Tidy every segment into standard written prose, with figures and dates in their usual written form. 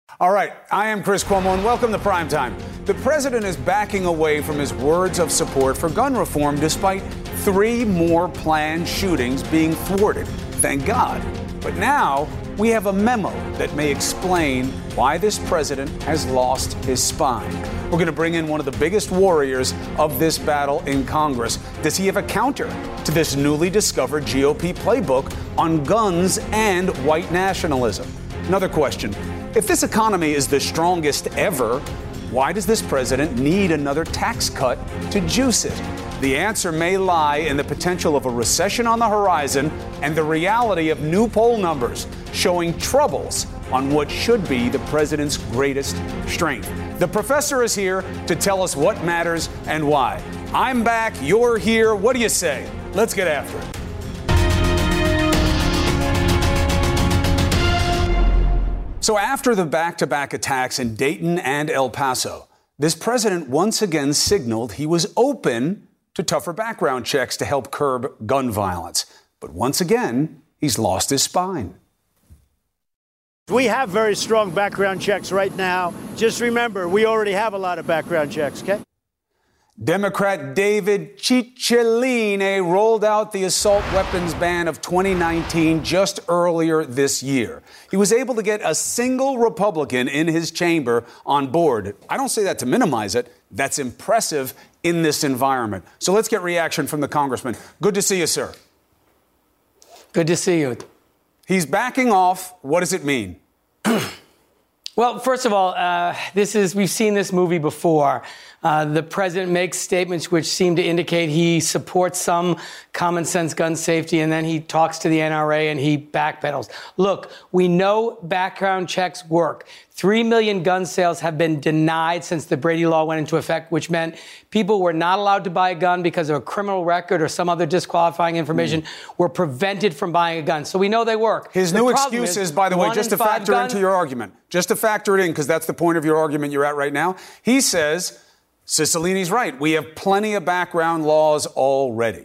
All right, I am Chris Cuomo, and welcome to Primetime. The president is backing away from his words of support for gun reform despite 3 more planned shootings being thwarted. Thank God. But now we have a memo that may explain why this president has lost his spine. We're going to bring in one of the biggest warriors of this battle in Congress. Does he have a counter to this newly discovered GOP playbook on guns and white nationalism? Another question. If this economy is the strongest ever, why does this president need another tax cut to juice it? The answer may lie in the potential of a recession on the horizon and the reality of new poll numbers showing troubles on what should be the president's greatest strength. The professor is here to tell us what matters and why. I'm back. You're here. What do you say? Let's get after it. So after the back-to-back attacks in Dayton and El Paso, this president once again signaled he was open to tougher background checks to help curb gun violence. But once again, he's lost his spine. We have very strong background checks right now. Just remember, we already have a lot of background checks, okay? Democrat David Cicilline rolled out the assault weapons ban of 2019 just earlier this year. He was able to get a single Republican in his chamber on board. I don't say that to minimize it. That's impressive in this environment. So let's get reaction from the congressman. Good to see you, sir. Good to see you. He's backing off. What does it mean? Well, first of all, we've seen this movie before. The president makes statements which seem to indicate he supports some common sense gun safety, and then he talks to the NRA and he backpedals. Look, we know background checks work. 3 million gun sales have been denied since the Brady law went into effect, which meant people were not allowed to buy a gun because of a criminal record or some other disqualifying information, were prevented from buying a gun. So we know they work. His new excuse is, by the way, just to factor into your argument, just to factor it in, because that's the point of your argument you're at right now. He says, Cicilline's right. We have plenty of background laws already.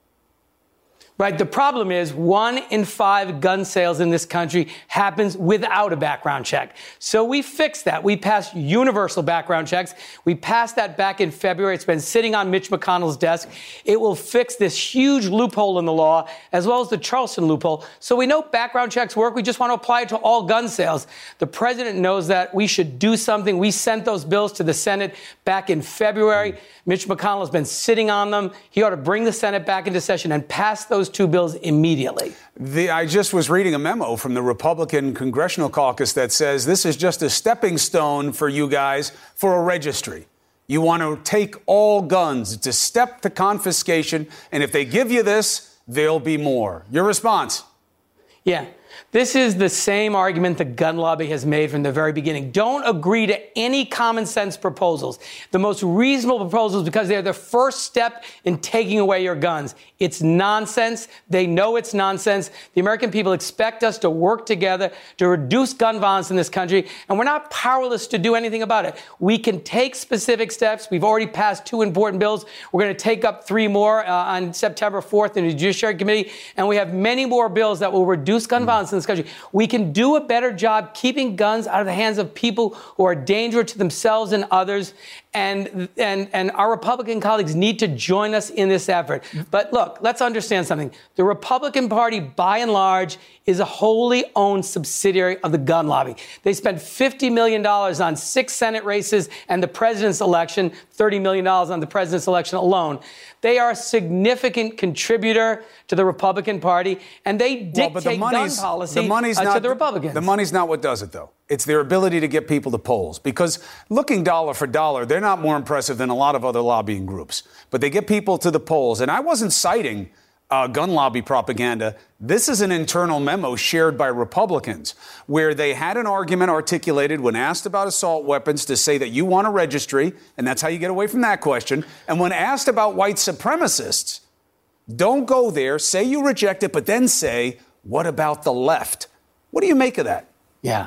Right. The problem is 1 in 5 gun sales in this country happens without a background check. So we fixed that. We passed universal background checks. We passed that back in February. It's been sitting on Mitch McConnell's desk. It will fix this huge loophole in the law, as well as the Charleston loophole. So we know background checks work. We just want to apply it to all gun sales. The president knows that. We should do something. We sent those bills to the Senate back in February. Mitch McConnell has been sitting on them. He ought to bring the Senate back into session and pass those 2 bills immediately. I just was reading a memo from the Republican Congressional Caucus that says this is just a stepping stone for you guys for a registry. You want to take all guns. It's a step to confiscation. And if they give you this, there'll be more. Your response? Yeah. This is the same argument the gun lobby has made from the very beginning. Don't agree to any common sense proposals. The most reasonable proposals, because they're the first step in taking away your guns. It's nonsense. They know it's nonsense. The American people expect us to work together to reduce gun violence in this country, and we're not powerless to do anything about it. We can take specific steps. We've already passed 2 important bills. We're going to take up 3 more on September 4th in the Judiciary Committee, and we have many more bills that will reduce gun violence in this country. We can do a better job keeping guns out of the hands of people who are dangerous to themselves and others. And our Republican colleagues need to join us in this effort. But look, let's understand something. The Republican Party, by and large, is a wholly owned subsidiary of the gun lobby. They spent $50 million on 6 Senate races and the president's election, $30 million on the president's election alone. They are a significant contributor to the Republican Party, and they dictate gun policy to the Republicans. The money's not what does it, though. It's their ability to get people to polls. Because looking dollar for dollar, they're not more impressive than a lot of other lobbying groups. But they get people to the polls. And I wasn't citing gun lobby propaganda. This is an internal memo shared by Republicans where they had an argument articulated when asked about assault weapons to say that you want a registry, and that's how you get away from that question. And when asked about white supremacists, don't go there, say you reject it, but then say, what about the left? What do you make of that? Yeah.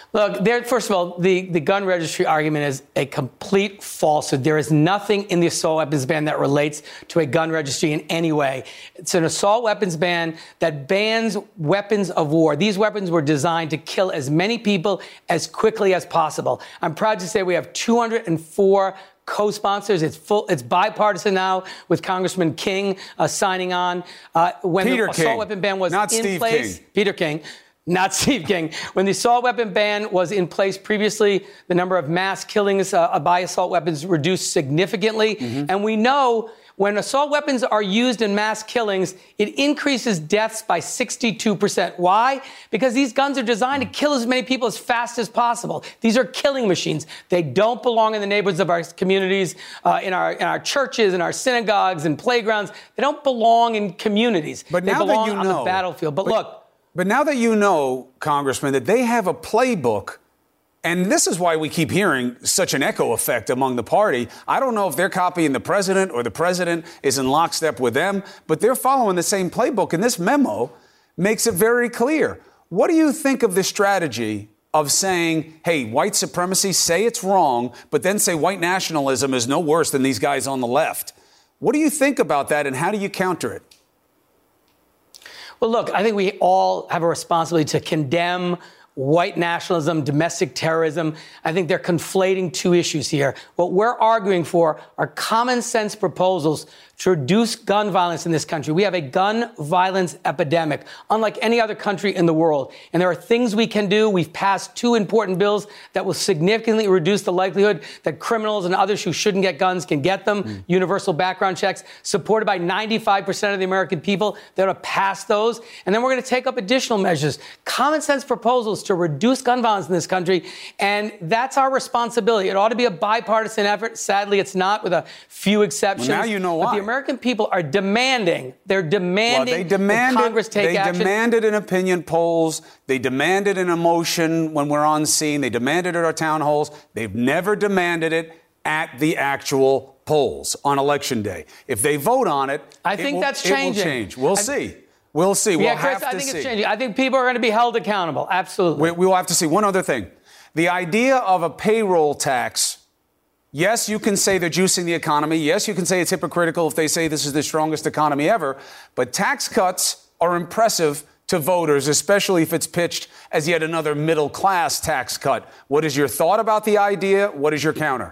Look, first of all, the gun registry argument is a complete falsehood. There is nothing in the assault weapons ban that relates to a gun registry in any way. It's an assault weapons ban that bans weapons of war. These weapons were designed to kill as many people as quickly as possible. I'm proud to say we have 204 co-sponsors. It's bipartisan now, with Congressman King signing on. When the assault weapon ban was in place, Peter King. Not Steve King. When the assault weapon ban was in place previously, the number of mass killings by assault weapons reduced significantly. And we know when assault weapons are used in mass killings, it increases deaths by 62%. Why? Because these guns are designed to kill as many people as fast as possible. These are killing machines. They don't belong in the neighborhoods of our communities, in our churches, in our synagogues, and playgrounds. They don't belong in communities. But they now belong that you on know, the battlefield. But now that you know, Congressman, that they have a playbook, and this is why we keep hearing such an echo effect among the party. I don't know if they're copying the president or the president is in lockstep with them, but they're following the same playbook, and this memo makes it very clear. What do you think of the strategy of saying, hey, white supremacy, say it's wrong, but then say white nationalism is no worse than these guys on the left? What do you think about that, and how do you counter it? Well, look, I think we all have a responsibility to condemn white nationalism, domestic terrorism. I think they're conflating two issues here. What we're arguing for are common sense proposals to reduce gun violence in this country. We have a gun violence epidemic, unlike any other country in the world. And there are things we can do. We've passed two important bills that will significantly reduce the likelihood that criminals and others who shouldn't get guns can get them. Universal background checks, supported by 95% of the American people. They're going to pass those. And then we're going to take up additional measures, common sense proposals to reduce gun violence in this country. And that's our responsibility. It ought to be a bipartisan effort. Sadly, it's not, with a few exceptions. Well, now you know why. But the American people are demanding. They're demanding that Congress take action. They demanded in opinion polls. They demanded in emotion when we're on scene. They demanded at our town halls. They've never demanded it at the actual polls on Election Day. If they vote on it, that's changing. It will change. We'll see. We'll see. Yeah, we'll Chris, have to I think see. it's changing. I think people are going to be held accountable. Absolutely. We will have to see. One other thing. The idea of a payroll tax. Yes, you can say they're juicing the economy. Yes, you can say it's hypocritical if they say this is the strongest economy ever. But tax cuts are impressive to voters, especially if it's pitched as yet another middle-class tax cut. What is your thought about the idea? What is your counter?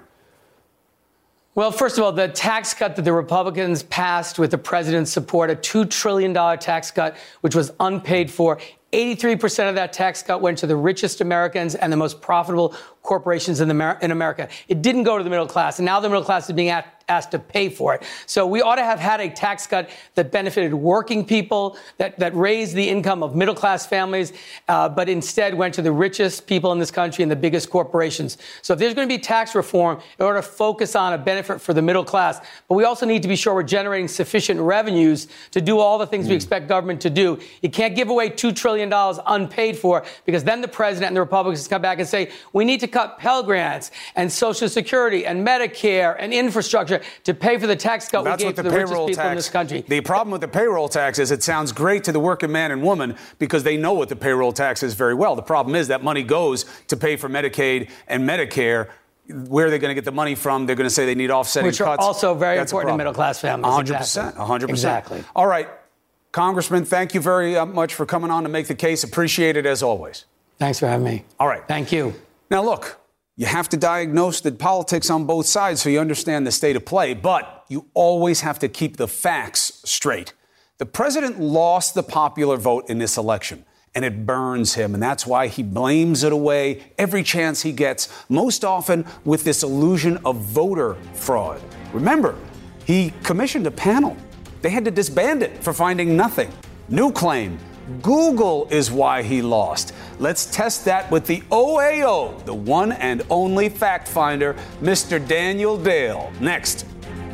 Well, first of all, the tax cut that the Republicans passed with the president's support, a $2 trillion tax cut, which was unpaid for. 83% of that tax cut went to the richest Americans and the most profitable corporations in America. It didn't go to the middle class, and now the middle class is being asked to pay for it. So we ought to have had a tax cut that benefited working people, that raised the income of middle-class families, but instead went to the richest people in this country and the biggest corporations. So if there's going to be tax reform, in order to focus on a benefit for the middle class, but we also need to be sure we're generating sufficient revenues to do all the things we expect government to do. You can't give away $2 trillion unpaid for, because then the president and the Republicans come back and say, we need to cut Pell Grants and Social Security and Medicare and infrastructure to pay for the tax cut we gave to the richest people in this country. The problem with the payroll tax is it sounds great to the working man and woman because they know what the payroll tax is very well. The problem is that money goes to pay for Medicaid and Medicare. Where are they going to get the money from? They're going to say they need offsetting cuts. Which are also very important to middle-class families. 100%. 100%. Exactly. All right. Congressman, thank you very much for coming on to make the case. Appreciate it as always. Thanks for having me. All right. Thank you. Now, look, you have to diagnose the politics on both sides so you understand the state of play, but you always have to keep the facts straight. The president lost the popular vote in this election, and it burns him, and that's why he blames it away every chance he gets, most often with this illusion of voter fraud. Remember, he commissioned a panel. They had to disband it for finding nothing. New claim. Google is why he lost. Let's test that with the OAO, the one and only fact finder, Mr. Daniel Dale. Next.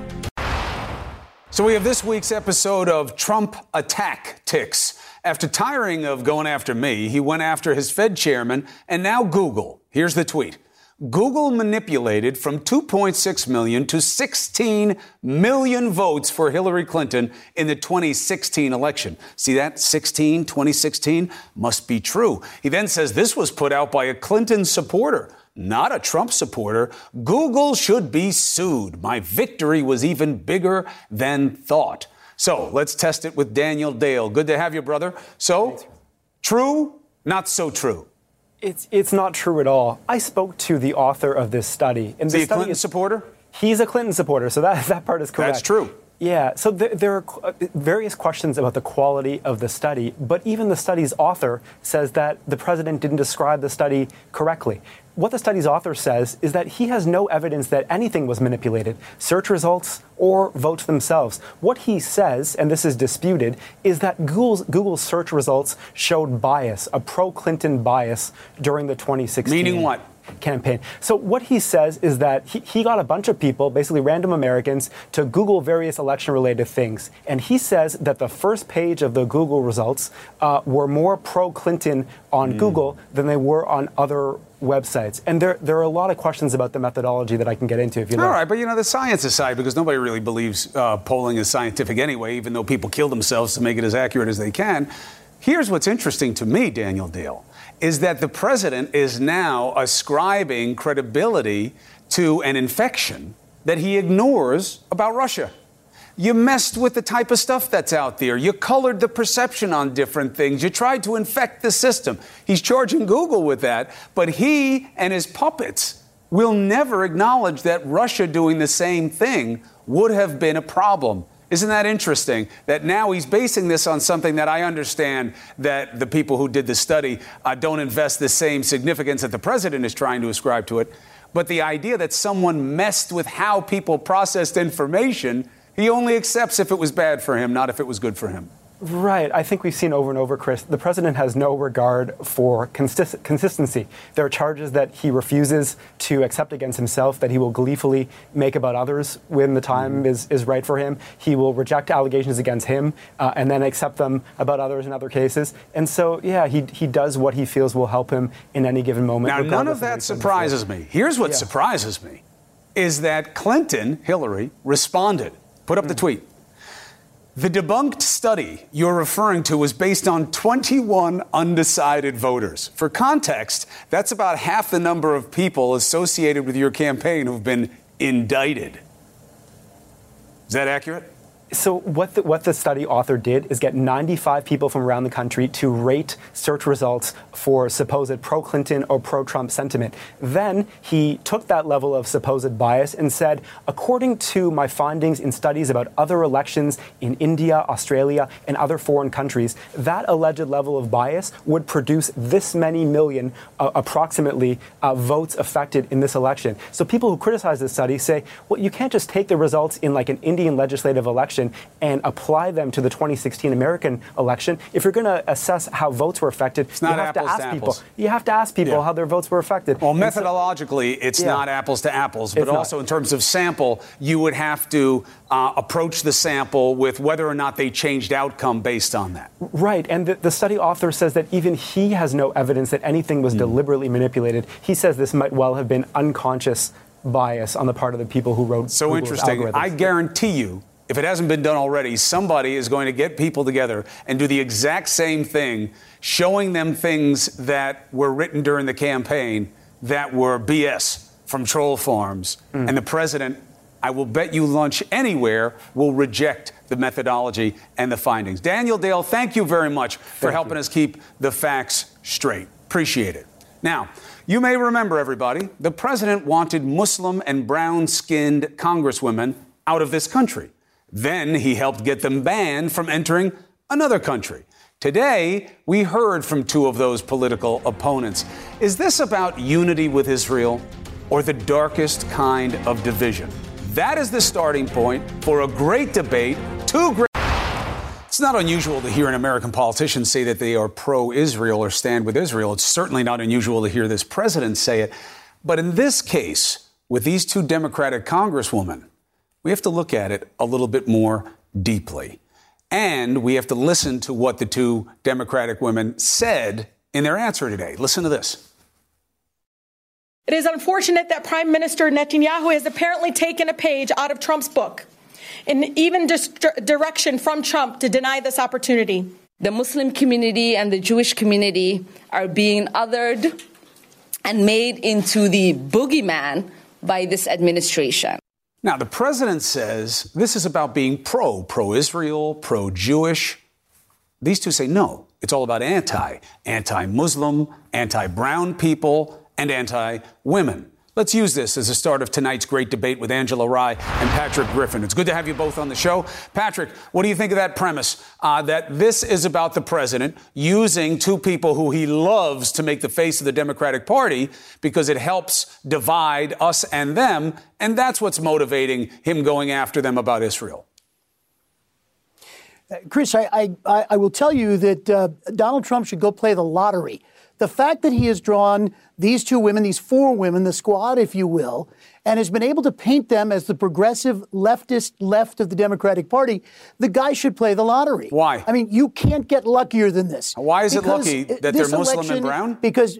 So we have this week's episode of Trump Attack Ticks. After tiring of going after me, he went after his Fed chairman and now Google. Here's the tweet. Google manipulated from 2.6 million to 16 million votes for Hillary Clinton in the 2016 election. See that? 2016 must be true. He then says this was put out by a Clinton supporter, not a Trump supporter. Google should be sued. My victory was even bigger than thought. So let's test it with Daniel Dale. Good to have you, brother. So, true, not so true. It's not true at all. I spoke to the author of this study. Is he a Clinton supporter? He's a Clinton supporter, so that part is correct. That's true. Yeah, so there are various questions about the quality of the study, but even the study's author says that the president didn't describe the study correctly. What the study's author says is that he has no evidence that anything was manipulated, search results or votes themselves. What he says, and this is disputed, is that Google's search results showed bias, a pro-Clinton bias during the 2016 Meaning what? Campaign. So what he says is that he got a bunch of people, basically random Americans, to Google various election-related things. And he says that the first page of the Google results were more pro-Clinton on Google than they were on other websites. And there are a lot of questions about the methodology that I can get into if you like. All right, but the science aside, because nobody really believes polling is scientific anyway, even though people kill themselves to make it as accurate as they can. Here's what's interesting to me, Daniel Dale, is that the president is now ascribing credibility to an infection that he ignores about Russia. You messed with the type of stuff that's out there. You colored the perception on different things. You tried to infect the system. He's charging Google with that, but he and his puppets will never acknowledge that Russia doing the same thing would have been a problem. Isn't that interesting that now he's basing this on something that I understand that the people who did the study don't invest the same significance that the president is trying to ascribe to it. But the idea that someone messed with how people processed information, he only accepts if it was bad for him, not if it was good for him. Right. I think we've seen over and over, Chris, the president has no regard for consistency. There are charges that he refuses to accept against himself that he will gleefully make about others when the time is right for him. He will reject allegations against him and then accept them about others in other cases. And so, yeah, he does what he feels will help him in any given moment. Now, none of that surprises me. Here's what surprises me, is that Hillary, responded, put up the tweet. The debunked study you're referring to was based on 21 undecided voters. For context, that's about half the number of people associated with your campaign who've been indicted. Is that accurate? So what the study author did is get 95 people from around the country to rate search results for supposed pro-Clinton or pro-Trump sentiment. Then he took that level of supposed bias and said, according to my findings in studies about other elections in India, Australia, and other foreign countries, that alleged level of bias would produce this many million, approximately, votes affected in this election. So people who criticize this study say, well, you can't just take the results in like an Indian legislative election and apply them to the 2016 American election. If you're going to assess how votes were affected, you have to ask people. You have to ask people how their votes were affected. Well, methodologically, it's not apples to apples, but also in terms of sample, you would have to approach the sample with whether or not they changed outcome based on that. Right, and the study author says that even he has no evidence that anything was deliberately manipulated. He says this might well have been unconscious bias on the part of the people who wrote So Google's interesting. algorithms. I guarantee you, if it hasn't been done already, somebody is going to get people together and do the exact same thing, showing them things that were written during the campaign that were BS from troll farms. And the president, I will bet you lunch anywhere, will reject the methodology and the findings. Daniel Dale, thank you very much for helping us keep the facts straight. Appreciate it. Now, you may remember, everybody, the president wanted Muslim and brown-skinned congresswomen out of this country. Then he helped get them banned from entering another country. Today, we heard from two of those political opponents. Is this about unity with Israel or the darkest kind of division? That is the starting point for a great debate. It's not unusual to hear an American politician say that they are pro-Israel or stand with Israel. It's certainly not unusual to hear this president say it. But in this case, with these two Democratic congresswomen, we have to look at it a little bit more deeply. And we have to listen to what the two Democratic women said in their answer today. Listen to this. It is unfortunate that Prime Minister Netanyahu has apparently taken a page out of Trump's book, and even direction from Trump to deny this opportunity. The Muslim community and the Jewish community are being othered and made into the boogeyman by this administration. Now, the president says this is about being pro-Israel, pro-Jewish. These two say no. It's all about anti-Muslim, anti-brown people, and anti-women. Let's use this as a start of tonight's great debate with Angela Rye and Patrick Griffin. It's good to have you both on the show. Patrick, what do you think of that premise, that this is about the president using two people who he loves to make the face of the Democratic Party because it helps divide us and them, and that's what's motivating him going after them about Israel? Chris, I will tell you that Donald Trump should go play the lottery. The fact that he has drawn these two women, these four women, the squad, if you will, and has been able to paint them as the progressive leftist left of the Democratic Party, the guy should play the lottery. Why? I mean, you can't get luckier than this. Why is it lucky that they're Muslim and brown? Because,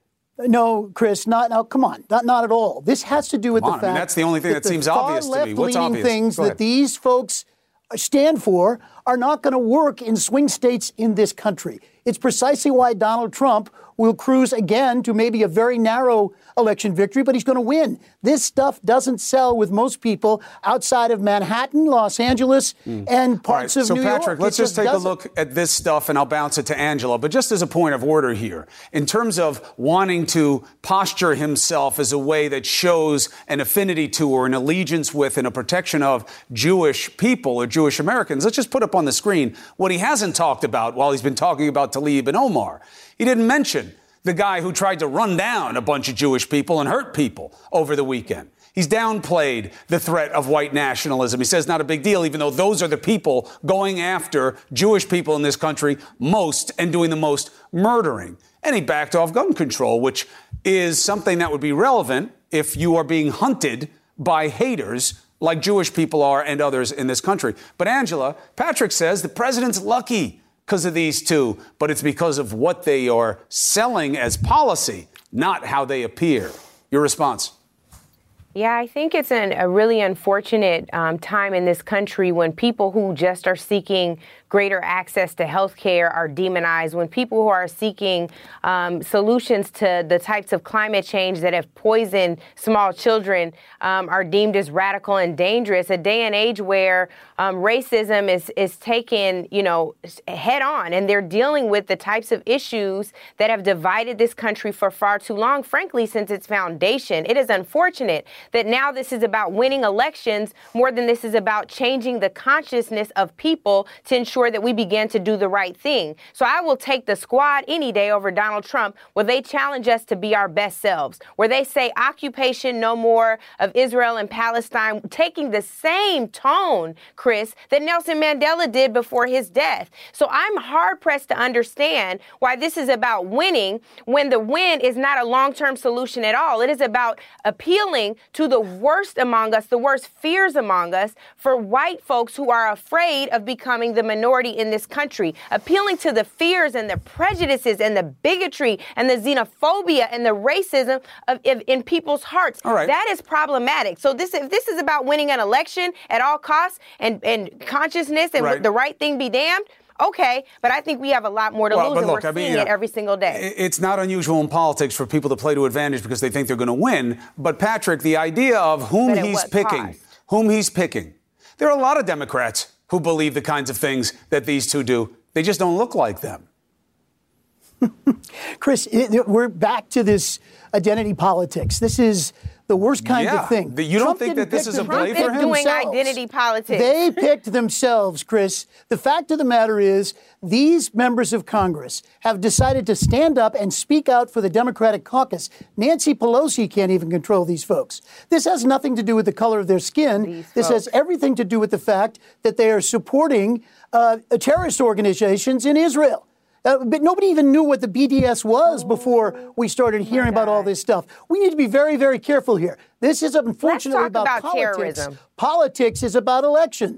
no, Chris, come on, not at all. This has to do with the fact that's the only thing that seems obvious to me. What's obvious? Things that these folks stand for are not going to work in swing states in this country. It's precisely why Donald Trump will cruise again to maybe a very narrow election victory, but he's going to win. This stuff doesn't sell with most people outside of Manhattan, Los Angeles, and parts of New York. So, Patrick, let's just take a look at this stuff, and I'll bounce it to Angela. But just as a point of order here, in terms of wanting to posture himself as a way that shows an affinity to or an allegiance with and a protection of Jewish people or Jewish Americans, let's just put up on the screen what he hasn't talked about while he's been talking about Tlaib and Omar. He didn't mention the guy who tried to run down a bunch of Jewish people and hurt people over the weekend. He's downplayed the threat of white nationalism. He says not a big deal, even though those are the people going after Jewish people in this country most and doing the most murdering. And he backed off gun control, which is something that would be relevant if you are being hunted by haters like Jewish people are and others in this country. But Angela, Patrick says the president's lucky because of these two, but it's because of what they are selling as policy, not how they appear. Your response? Yeah, I think it's a really unfortunate time in this country when people who just are seeking greater access to health care are demonized, when people who are seeking solutions to the types of climate change that have poisoned small children are deemed as radical and dangerous, a day and age where racism is taken, head on, and they're dealing with the types of issues that have divided this country for far too long, frankly, since its foundation. It is unfortunate that now this is about winning elections more than this is about changing the consciousness of people to ensure that we begin to do the right thing. So I will take the squad any day over Donald Trump, where they challenge us to be our best selves, where they say occupation no more of Israel and Palestine, taking the same tone, Chris, that Nelson Mandela did before his death. So I'm hard pressed to understand why this is about winning when the win is not a long-term solution at all. It is about appealing to the worst among us, the worst fears among us, for white folks who are afraid of becoming the minority in this country, appealing to the fears and the prejudices and the bigotry and the xenophobia and the racism in people's hearts. All right. That is problematic. So if this is about winning an election at all costs and consciousness and the right thing be damned, okay, but I think we have a lot more to lose, and we're seeing it every single day. It's not unusual in politics for people to play to advantage because they think they're going to win. But, Patrick, the idea of whom he's picking, there are a lot of Democrats who believe the kinds of things that these two do. They just don't look like them. Chris, we're back to this identity politics. This is the worst kind of thing. You don't think that this is a play for him? Trump is doing identity politics. They picked themselves, Chris. The fact of the matter is these members of Congress have decided to stand up and speak out for the Democratic caucus. Nancy Pelosi can't even control these folks. This has nothing to do with the color of their skin. This has everything to do with the fact that they are supporting terrorist organizations in Israel. But nobody even knew what the BDS was before we started hearing about all this stuff. We need to be very, very careful here. This is unfortunately about politics. Terrorism. Politics is about elections.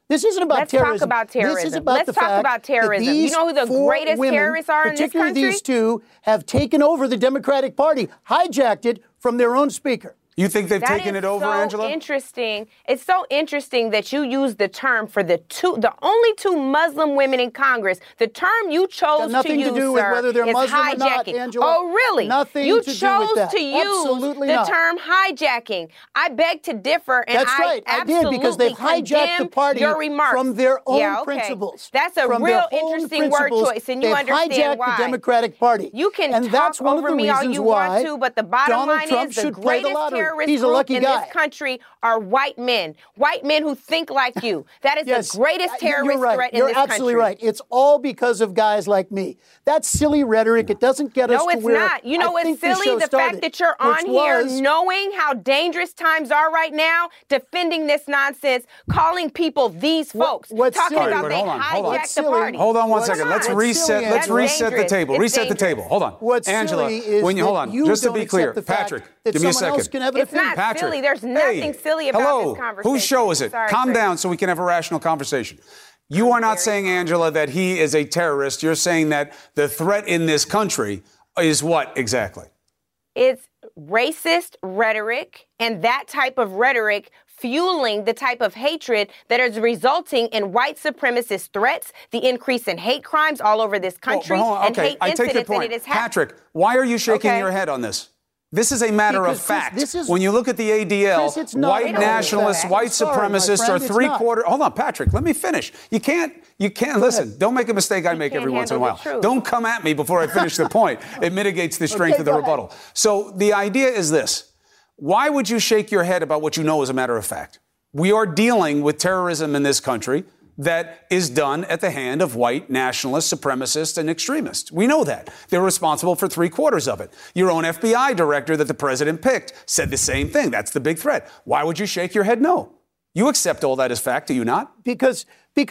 This isn't about Let's terrorism. talk about terrorism. This is about Let's the talk fact about terrorism. that these You know who the four greatest women, terrorists are in this particularly country? these two, have taken over the Democratic Party, hijacked it from their own speaker. You think they've taken it over, Angela? Interesting. It's so interesting that you use the term for the only two Muslim women in Congress. The term you chose nothing to use, to do with sir, whether they're is Muslim hijacking. or not, Angela. Oh, really? Nothing you to do chose with that. to use Absolutely the not. term hijacking. I beg to differ, and That's right. I did, because they've hijacked the party your remarks. from their own Yeah, okay. principles. That's a From real their own interesting word principles, choice, and you they've understand hijacked why. the Democratic Party. You can and talk that's one over of the me all reasons you why want to, but the bottom Donald line Trump is the should play the greatest lottery. terrorist He's a group lucky in guy. this country are white men who think like you. That is Yes, the greatest terrorist you're right. threat in You're this country. absolutely right. It's all because of guys like me. That's silly rhetoric. It doesn't get us No, to it's where not. You know I what's think this silly? show The started, fact that you're on which here was- knowing how dangerous times are right now, defending this nonsense, calling people these folks, what's talking silly? about But they hold on. hijacked the Silly. party. Hold on one What's- second. Let's what's reset. silly, Let's Angela? reset the Dangerous. table. It's Reset the dangerous. table. Hold on, What's Angela. silly is When you that hold on, you just to don't be clear, accept the fact Patrick, that give me a someone else second. can have an It's not opinion. Patrick, silly. There's nothing silly about hello. this conversation. Whose show is it? Sorry, Calm Chris. down so we can have a rational conversation. You are not saying, Angela, that he is a terrorist. You're saying that the threat in this country is what exactly? It's racist rhetoric, and that type of rhetoric fueling the type of hatred that is resulting in white supremacist threats, the increase in hate crimes all over this country, hold on. and hate I take your incidents, and point. it is happening. Patrick, why are you shaking Okay. your head on this? This is a matter Because of fact. this is- when you look at the ADL, Chris, it's not white a matter of nationalists, fact. white I'm sorry, my supremacists friend, are it's three-quarter. Hold on, Patrick, let me finish. You can't listen. Don't make a mistake I make can't every once in a handle while. the truth. Don't come at me before I finish the point. It mitigates the strength Okay, of the go ahead. rebuttal. So the idea is this. Why would you shake your head about what you know is a matter of fact? We are dealing with terrorism in this country that is done at the hand of white nationalists, supremacists, and extremists. We know that. They're responsible for 3/4 of it. Your own FBI director that the president picked said the same thing. That's the big threat. Why would you shake your head no? You accept all that as fact, do you not? Because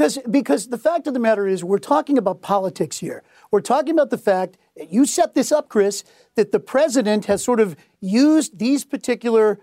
the fact of the matter is we're talking about politics here. We're talking about the fact, you set this up, Chris, that the president has sort of used these particular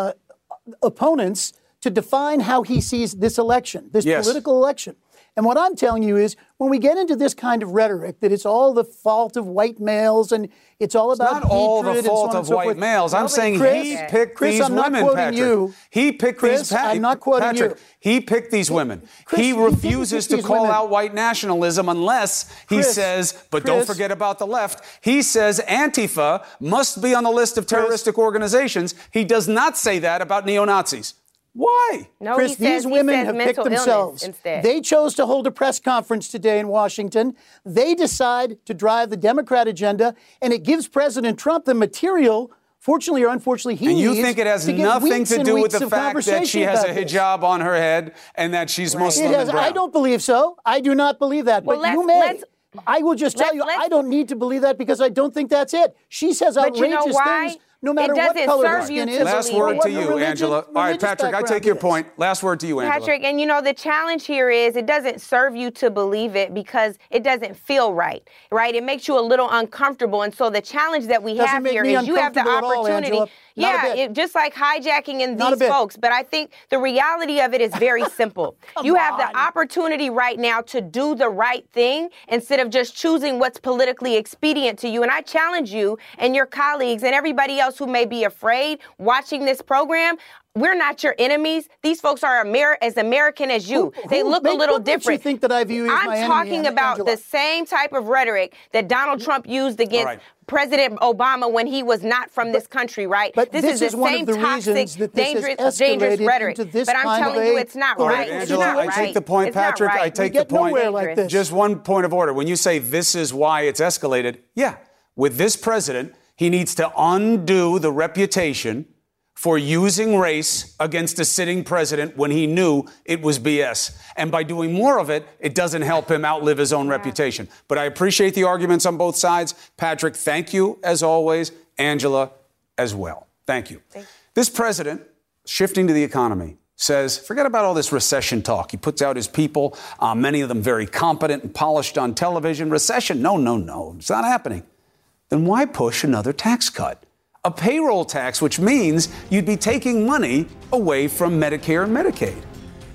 opponents to define how he sees this election, this Yes. political election. And what I'm telling you is when we get into this kind of rhetoric that it's all the fault of white males and it's all about Not all the hatred and so fault on and of so white forth. males. I'm saying Chris, he picked Chris, these I'm not women, quoting Patrick. you. He picked Chris, these. I'm not quoting Patrick, you. He picked these women. Chris, he he didn't refuses pick to these call women. out white nationalism unless he Chris, says, but don't Chris. forget about the left. He says Antifa must be on the list of terroristic organizations. He does not say that about neo-Nazis. Why? No, Chris, he these says, women he says have picked mental illness themselves. instead. They chose to hold a press conference today in Washington. They decide to drive the Democrat agenda, and it gives President Trump the material, fortunately or unfortunately, he And you needs think it has to get nothing weeks to and do with weeks the of fact that she conversation has a about this. hijab on her head and that she's Muslim It has, and brown? I don't believe so. I do not believe that. Well, but you may. I will just tell you, I don't need to believe that because I don't think that's it. She says But you know outrageous why? things no matter It what doesn't color her serve you skin to is. Last believe word it. to What you, her Angela. All right, religious Patrick, I background take your is. point. Last word to you, Angela. Patrick, and you know, the challenge here is it doesn't serve you to believe it because it doesn't feel right? It makes you a little uncomfortable. And so the challenge that we Doesn't have make here me is you have the uncomfortable at all, opportunity. Angela. Not a bit. Just like hijacking in Not a these bit. folks. But I think the reality of it is very simple. You have the on. opportunity right now to do the right thing instead of just choosing what's politically expedient to you. And I challenge you and your colleagues and everybody else who may be afraid watching this program. We're not your enemies. These folks are as American as you. They look a little what makes different. you think that I view you as my I'm enemy, talking about Angela? the same type of rhetoric that Donald Trump used against right. President Obama when he was not from this country, right? But this this is is one same of the toxic, reasons that this has dangerous escalated rhetoric. into this But I'm kind of telling you, a it's not All right. right, It's Angela, not I right. take the point, It's not Patrick. right. I take We get the point. nowhere like this. Just one point of order. When you say this is why it's escalated, yeah, with this president, he needs to undo the reputation for using race against a sitting president when he knew it was BS. And by doing more of it, it doesn't help him outlive his own reputation. But I appreciate the arguments on both sides. Patrick, thank you as always. Angela as well. Thank you. This president, shifting to the economy, says, forget about all this recession talk. He puts out his people, many of them very competent and polished on television. Recession? No. It's not happening. Then why push another tax cut? A payroll tax, which means you'd be taking money away from Medicare and Medicaid.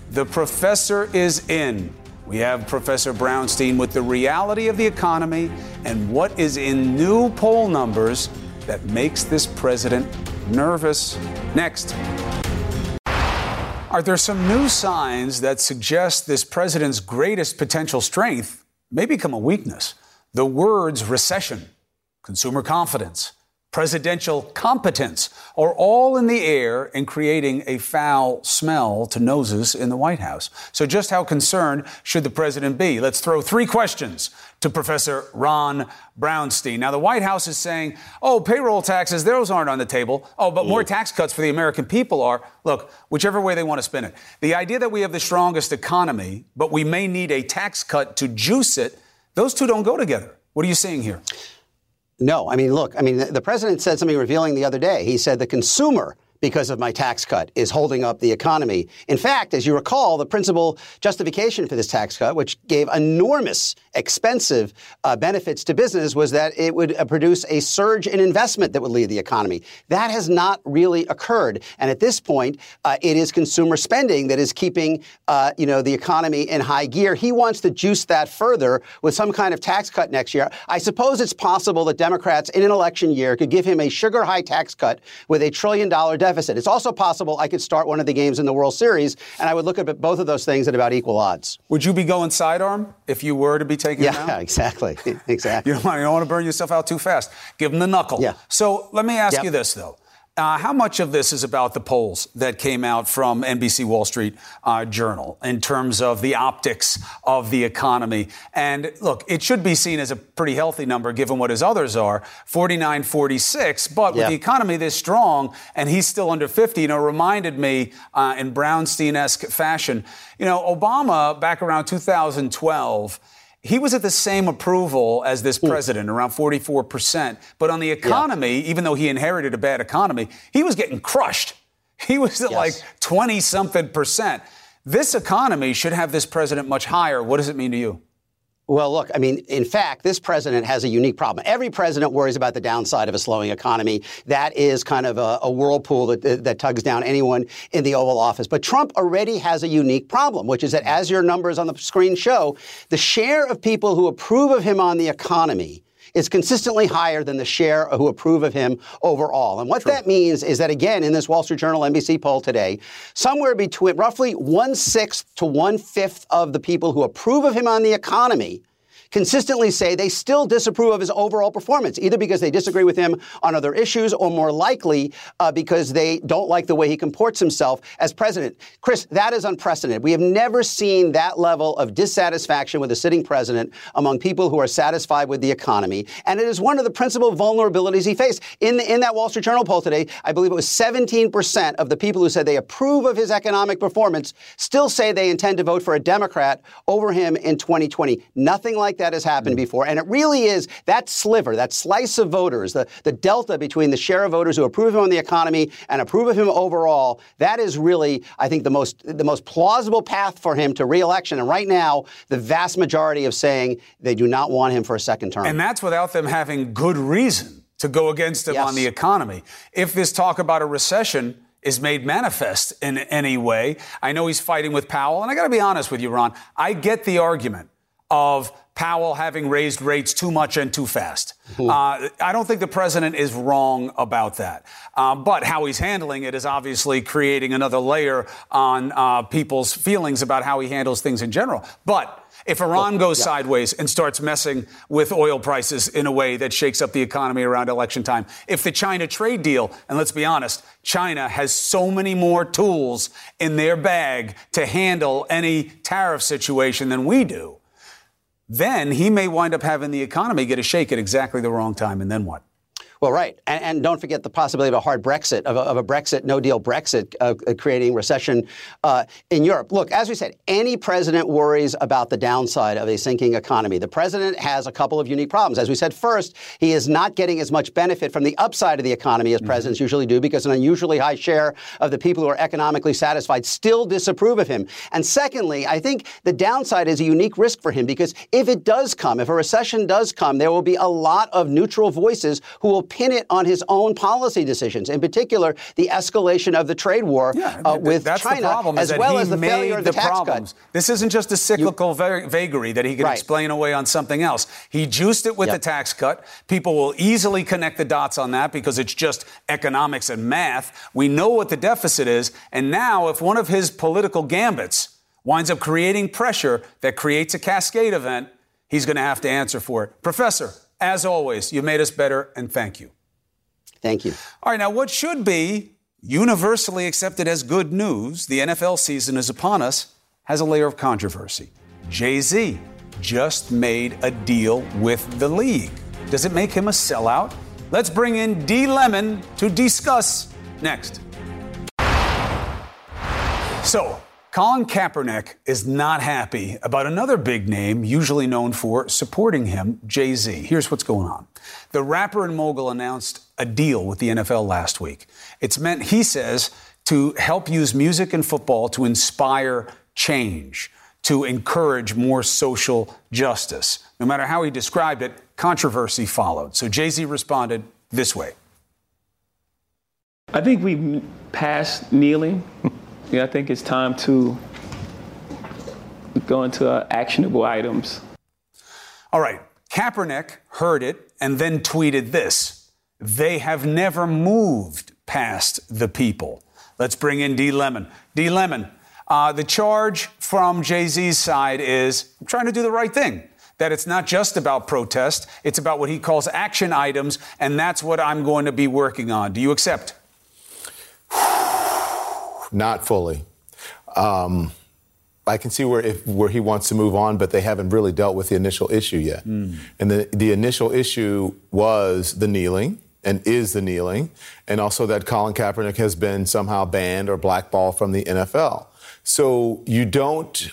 The professor is in. We have Professor Brownstein with the reality of the economy and what is in new poll numbers that makes this president nervous. Next. Are there some new signs that suggest this president's greatest potential strength may become a weakness? The words recession, consumer confidence, presidential competence are all in the air and creating a foul smell to noses in the White House. So just how concerned should the president be? Let's throw three questions to Professor Ron Brownstein. Now, the White House is saying, oh, payroll taxes, those aren't on the table. Oh, but more tax cuts for the American people are. Look, whichever way they want to spin it. The idea that we have the strongest economy, but we may need a tax cut to juice it, those two don't go together. What are you seeing here? No, the president said something revealing the other day. He said the consumer, because of my tax cut, is holding up the economy. In fact, as you recall, the principal justification for this tax cut, which gave enormous, expensive benefits to business, was that it would produce a surge in investment that would lead the economy. That has not really occurred. And at this point, it is consumer spending that is keeping, the economy in high gear. He wants to juice that further with some kind of tax cut next year. I suppose it's possible that Democrats in an election year could give him a sugar-high tax cut with $1 trillion deficit. It's also possible I could start one of the games in the World Series, and I would look at both of those things at about equal odds. Would you be going sidearm if you were to be taking him out? Yeah, exactly. You don't want to burn yourself out too fast. Give him the knuckle. Yeah. So let me ask you this, though. How much of this is about the polls that came out from NBC Wall Street Journal in terms of the optics of the economy? And look, it should be seen as a pretty healthy number given what his others are, 49, 46. But with the economy this strong and he's still under 50, reminded me in Brownstein-esque fashion, Obama back around 2012, he was at the same approval as this president, around 44%. But on the economy, even though he inherited a bad economy, he was getting crushed. He was at like 20-something%. This economy should have this president much higher. What does it mean to you? Well, look, in fact, this president has a unique problem. Every president worries about the downside of a slowing economy. That is kind of a whirlpool that tugs down anyone in the Oval Office. But Trump already has a unique problem, which is that, as your numbers on the screen show, the share of people who approve of him on the economy is consistently higher than the share who approve of him overall. And what that means is that, again, in this Wall Street Journal NBC poll today, somewhere between roughly 1/6 to 1/5 of the people who approve of him on the economy consistently say they still disapprove of his overall performance, either because they disagree with him on other issues or, more likely, because they don't like the way he comports himself as president. Chris, that is unprecedented. We have never seen that level of dissatisfaction with a sitting president among people who are satisfied with the economy. And it is one of the principal vulnerabilities he faced. In that Wall Street Journal poll today, I believe it was 17% of the people who said they approve of his economic performance still say they intend to vote for a Democrat over him in 2020. Nothing like that has happened before. And it really is that sliver, that slice of voters, the delta between the share of voters who approve of him on the economy and approve of him overall. That is really, I think, the most plausible path for him to re-election. And right now, the vast majority of saying they do not want him for a second term. And that's without them having good reason to go against him on the economy. If this talk about a recession is made manifest in any way, I know he's fighting with Powell. And I got to be honest with you, Ron, I get the argument of Powell having raised rates too much and too fast. I don't think the president is wrong about that. But how he's handling it is obviously creating another layer on people's feelings about how he handles things in general. But if Iran goes sideways and starts messing with oil prices in a way that shakes up the economy around election time, if the China trade deal, and let's be honest, China has so many more tools in their bag to handle any tariff situation than we do, then he may wind up having the economy get a shake at exactly the wrong time. And then what? Well, right. And don't forget the possibility of a hard Brexit, of a Brexit, no-deal Brexit, creating recession in Europe. Look, as we said, any president worries about the downside of a sinking economy. The president has a couple of unique problems. As we said, first, he is not getting as much benefit from the upside of the economy as presidents usually do, because an unusually high share of the people who are economically satisfied still disapprove of him. And secondly, I think the downside is a unique risk for him, because if it does come, if a recession does come, there will be a lot of neutral voices who will pin it on his own policy decisions, in particular, the escalation of the trade war with that's China, the problem, as well as the failure of the tax cut. This isn't just a cyclical vagary that he can explain away on something else. He juiced it with the tax cut. People will easily connect the dots on that because it's just economics and math. We know what the deficit is. And now if one of his political gambits winds up creating pressure that creates a cascade event, he's going to have to answer for it. Professor, as always, you made us better, and thank you. Thank you. All right, now what should be universally accepted as good news, the NFL season is upon us, has a layer of controversy. Jay-Z just made a deal with the league. Does it make him a sellout? Let's bring in D. Lemon to discuss next. So, Colin Kaepernick is not happy about another big name, usually known for supporting him, Jay-Z. Here's what's going on. The rapper and mogul announced a deal with the NFL last week. It's meant, he says, to help use music and football to inspire change, to encourage more social justice. No matter how he described it, controversy followed. So Jay-Z responded this way. I think we've passed kneeling. Yeah, I think it's time to go into actionable items. All right. Kaepernick heard it and then tweeted this. They have never moved past the people. Let's bring in D. Lemon. D. Lemon, the charge from Jay-Z's side is I'm trying to do the right thing. That it's not just about protest. It's about what he calls action items, and that's what I'm going to be working on. Do you accept? Not fully. I can see where he wants to move on, but they haven't really dealt with the initial issue yet. And the initial issue was the kneeling, and is the kneeling, and also that Colin Kaepernick has been somehow banned or blackballed from the NFL. So you don't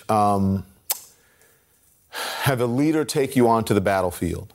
have a leader take you onto the battlefield,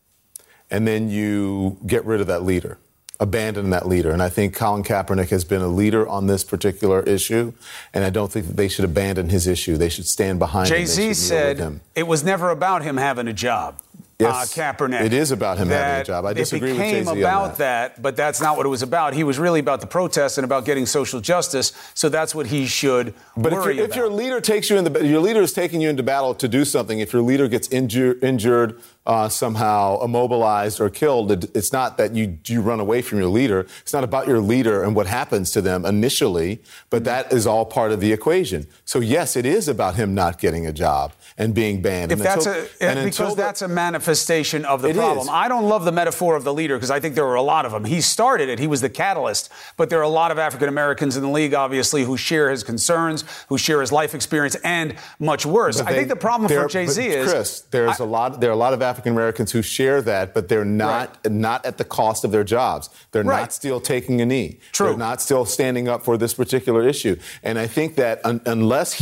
and then you get rid of that leader. Abandon that leader. And I think Colin Kaepernick has been a leader on this particular issue, and I don't think that they should abandon his issue. They should stand behind him. Jay-Z said it was never about him having a job. Yes, Kaepernick. It is about him having a job. I disagree with Jay-Z on that. It became about that, but that's not what it was about. He was really about the protest and about getting social justice, so that's what he should worry about. If your leader takes you your leader is taking you into battle to do something, if your leader gets injured, somehow immobilized or killed, it's not that you run away from your leader. It's not about your leader and what happens to them initially, but that is all part of the equation. So yes, it is about him not getting a job and being banned. Because that's a manifestation of the problem. I don't love the metaphor of the leader because I think there were a lot of them. He started it. He was the catalyst. But there are a lot of African Americans in the league, obviously, who share his concerns, who share his life experience, and much worse. I think the problem for Jay-Z is... Chris, there are a lot of African Americans who share that, but they're not at the cost of their jobs. They're not still taking a knee. True. They're not still standing up for this particular issue. And I think that unless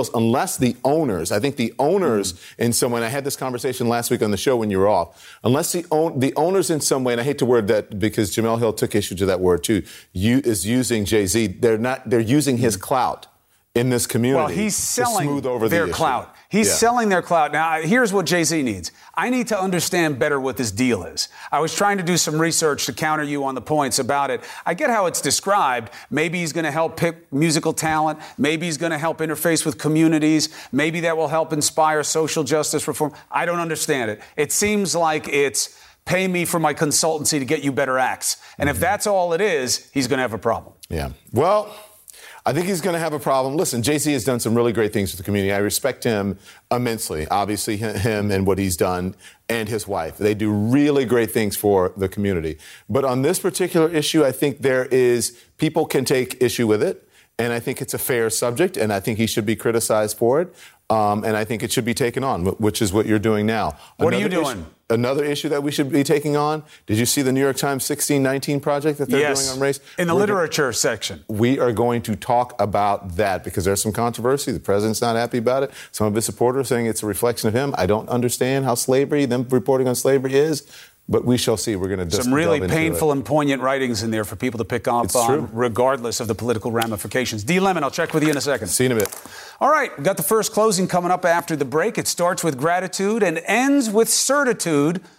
the owners, I think the owners in some way, and I had this conversation last week on the show when you were off, unless the owners in some way, and I hate to word that because Jamel Hill took issue to that word too, is using Jay-Z, they're using his clout in this community. Well, he's selling their clout. He's selling their clout. Now, here's what Jay-Z needs. I need to understand better what this deal is. I was trying to do some research to counter you on the points about it. I get how it's described. Maybe he's going to help pick musical talent. Maybe he's going to help interface with communities. Maybe that will help inspire social justice reform. I don't understand it. It seems like it's pay me for my consultancy to get you better acts. And if that's all it is, he's going to have a problem. Yeah. Well, I think he's going to have a problem. Listen, Jay-Z has done some really great things for the community. I respect him immensely, obviously him and what he's done, and his wife. They do really great things for the community. But on this particular issue, I think people can take issue with it, and I think it's a fair subject, and I think he should be criticized for it. And I think it should be taken on, which is what you're doing now. What are you doing? Another issue that we should be taking on. Did you see the New York Times 1619 project that they're doing on race? In the literature section. We are going to talk about that because there's some controversy. The president's not happy about it. Some of his supporters saying it's a reflection of him. I don't understand how them reporting on slavery is. But we shall see. We're going to just some really painful and poignant writings in there for people to pick up on, regardless of the political ramifications. D. Lemon, I'll check with you in a second. See you in a bit. All right, we've got the first closing coming up after the break. It starts with gratitude and ends with certitude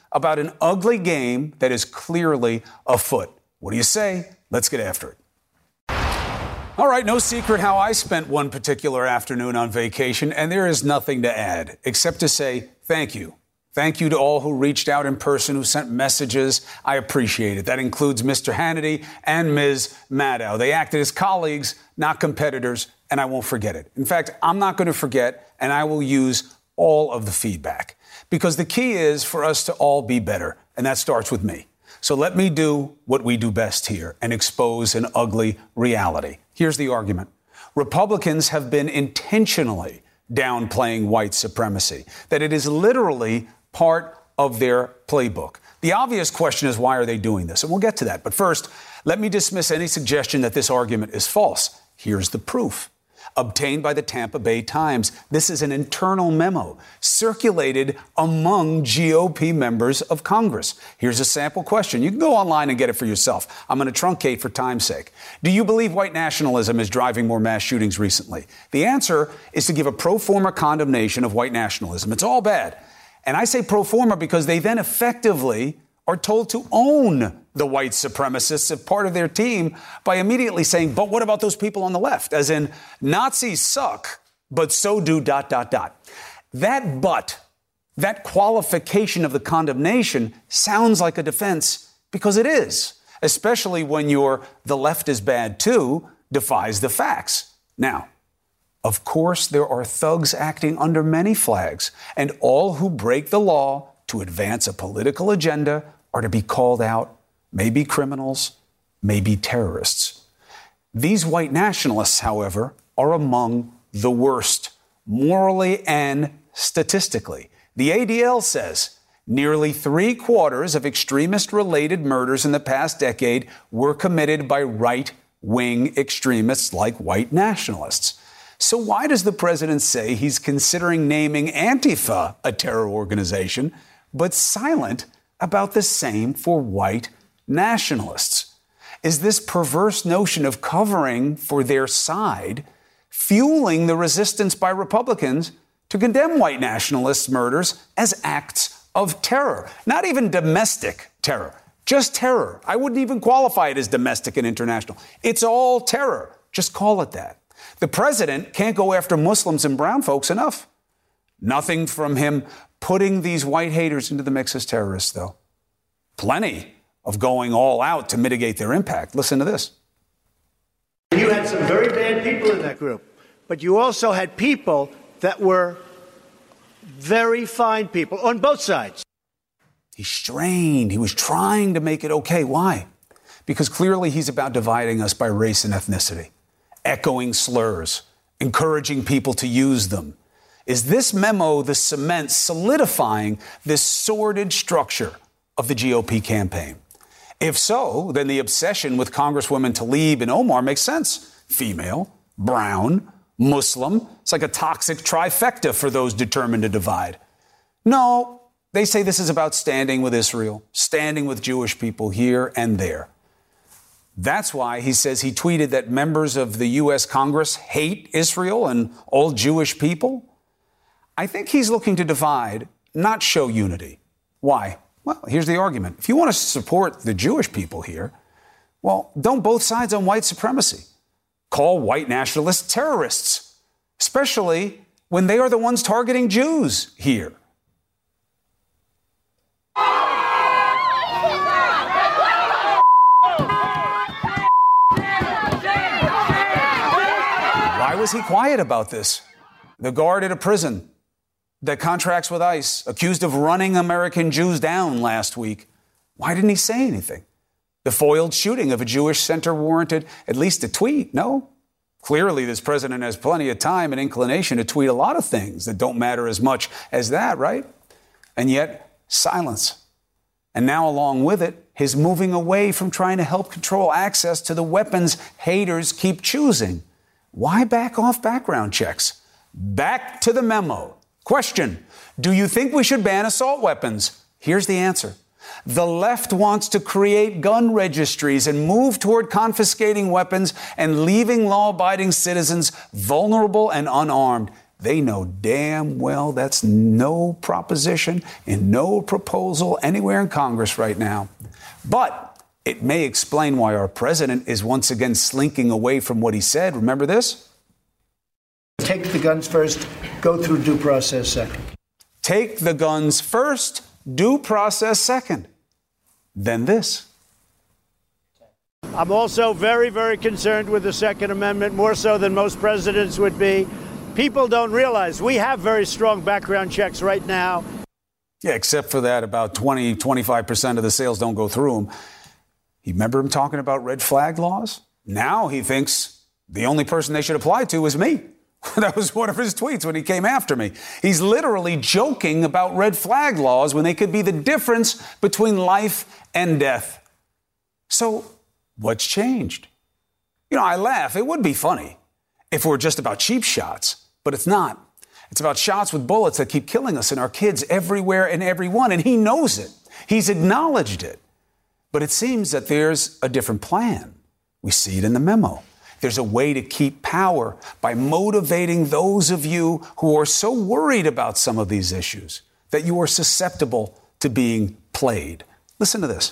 about an ugly game that is clearly afoot. What do you say? Let's get after it. All right, no secret how I spent one particular afternoon on vacation, and there is nothing to add except to say thank you. Thank you to all who reached out in person, who sent messages. I appreciate it. That includes Mr. Hannity and Ms. Maddow. They acted as colleagues, not competitors, and I won't forget it. In fact, I'm not going to forget, and I will use all of the feedback. Because the key is for us to all be better, and that starts with me. So let me do what we do best here and expose an ugly reality. Here's the argument. Republicans have been intentionally downplaying white supremacy, that it is literally part of their playbook. The obvious question is, why are they doing this? And we'll get to that. But first, let me dismiss any suggestion that this argument is false. Here's the proof. Obtained by the Tampa Bay Times. This is an internal memo circulated among GOP members of Congress. Here's a sample question. You can go online and get it for yourself. I'm going to truncate for time's sake. Do you believe white nationalism is driving more mass shootings recently? The answer is to give a pro forma condemnation of white nationalism. It's all bad. And I say pro forma because they then effectively are told to own the white supremacists as part of their team by immediately saying, but what about those people on the left? As in, Nazis suck, but so do ... That but, that qualification of the condemnation sounds like a defense because it is, especially when your the left is bad too defies the facts. Now, of course, there are thugs acting under many flags, and all who break the law to advance a political agenda are to be called out, maybe criminals, maybe terrorists. These white nationalists, however, are among the worst, morally and statistically. The ADL says nearly 3/4 of extremist-related murders in the past decade were committed by right-wing extremists like white nationalists. So why does the president say he's considering naming Antifa a terror organization, but silent about the same for white nationalists? Is this perverse notion of covering for their side fueling the resistance by Republicans to condemn white nationalists' murders as acts of terror? Not even domestic terror, just terror. I wouldn't even qualify it as domestic and international. It's all terror. Just call it that. The president can't go after Muslims and brown folks enough. Nothing from him putting these white haters into the mix as terrorists, though. Plenty of going all out to mitigate their impact. Listen to this. You had some very bad people in that group, but you also had people that were very fine people on both sides. He strained. He was trying to make it okay. Why? Because clearly he's about dividing us by race and ethnicity, echoing slurs, encouraging people to use them. Is this memo the cement solidifying this sordid structure of the GOP campaign? If so, then the obsession with Congresswomen Tlaib and Omar makes sense. Female, brown, Muslim. It's like a toxic trifecta for those determined to divide. No, they say this is about standing with Israel, standing with Jewish people here and there. That's why he says he tweeted that members of the U.S. Congress hate Israel and all Jewish people. I think he's looking to divide, not show unity. Why? Well, here's the argument. If you want to support the Jewish people here, well, don't both sides on white supremacy. Call white nationalists terrorists, especially when they are the ones targeting Jews here. Why was he quiet about this? The guard at a prison that contracts with ICE, accused of running American Jews down last week. Why didn't he say anything? The foiled shooting of a Jewish center warranted at least a tweet, no? Clearly, this president has plenty of time and inclination to tweet a lot of things that don't matter as much as that, right? And yet, silence. And now, along with it, his moving away from trying to help control access to the weapons haters keep choosing. Why back off background checks? Back to the memo. Question, do you think we should ban assault weapons? Here's the answer. The left wants to create gun registries and move toward confiscating weapons and leaving law-abiding citizens vulnerable and unarmed. They know damn well that's no proposition and no proposal anywhere in Congress right now. But it may explain why our president is once again slinking away from what he said. Remember this? Take the guns first, go through due process second. Take the guns first, due process second. Then this. I'm also very, very concerned with the Second Amendment, more so than most presidents would be. People don't realize we have very strong background checks right now. Yeah, except for that about 25% of the sales don't go through them. You remember him talking about red flag laws? Now he thinks the only person they should apply to is me. That was one of his tweets when he came after me. He's literally joking about red flag laws when they could be the difference between life and death. So what's changed? I laugh. It would be funny if we're just about cheap shots, but it's not. It's about shots with bullets that keep killing us and our kids everywhere and everyone, and he knows it. He's acknowledged it. But it seems that there's a different plan. We see it in the memo. There's a way to keep power by motivating those of you who are so worried about some of these issues that you are susceptible to being played. Listen to this.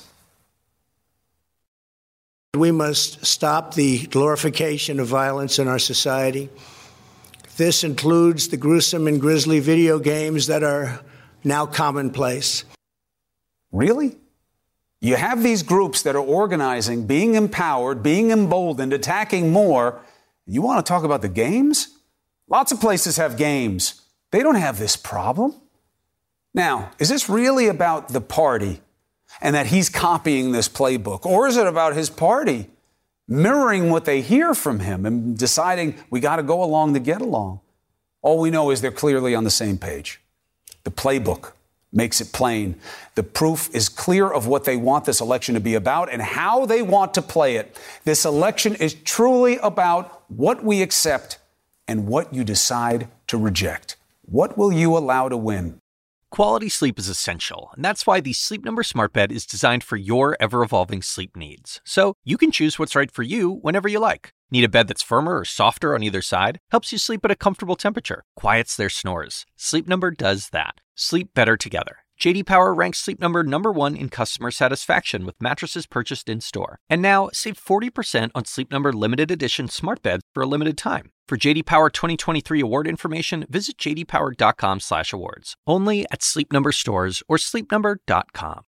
We must stop the glorification of violence in our society. This includes the gruesome and grisly video games that are now commonplace. Really? You have these groups that are organizing, being empowered, being emboldened, attacking more. You want to talk about the games? Lots of places have games. They don't have this problem. Now, is this really about the party and that he's copying this playbook? Or is it about his party mirroring what they hear from him and deciding we got to go along to get along? All we know is they're clearly on the same page. The playbook makes it plain. The proof is clear of what they want this election to be about and how they want to play it. This election is truly about what we accept and what you decide to reject. What will you allow to win? Quality sleep is essential, and that's why the Sleep Number Smart Bed is designed for your ever-evolving sleep needs. So you can choose what's right for you whenever you like. Need a bed that's firmer or softer on either side? Helps you sleep at a comfortable temperature. Quiets their snores. Sleep Number does that. Sleep better together. J.D. Power ranks Sleep Number #1 in customer satisfaction with mattresses purchased in-store. And now, save 40% on Sleep Number limited edition smart beds for a limited time. For J.D. Power 2023 award information, visit jdpower.com/awards. Only at Sleep Number stores or sleepnumber.com.